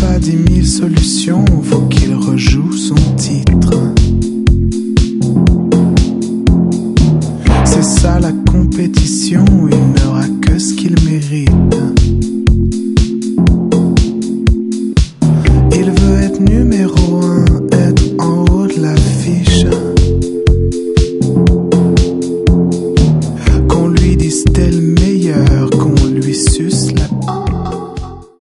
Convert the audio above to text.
pas 10 000 solutions, faut qu'il rejoue son titre.